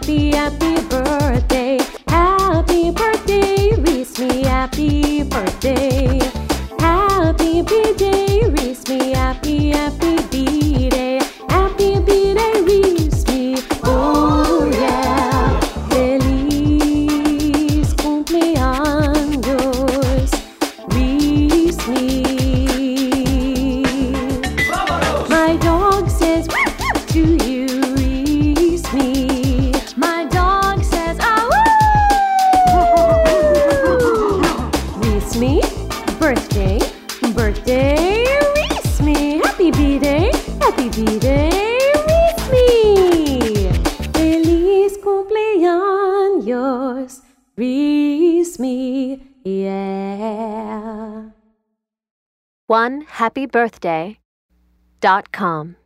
happy, happy birthday. Happy birthday, wish me happy birthday. Happy birthday, wish me happy, happy birthday. Happy birthday, wish me, oh yeah. Feliz cumpleaños, wish me. My dog says to you, wish me. My dog says, ah woo. Wish me, birthday, birthday, wish me. Happy birthday, wish me. Feliz cumpleaños, wish me, yeah. OneHappyBirthday.com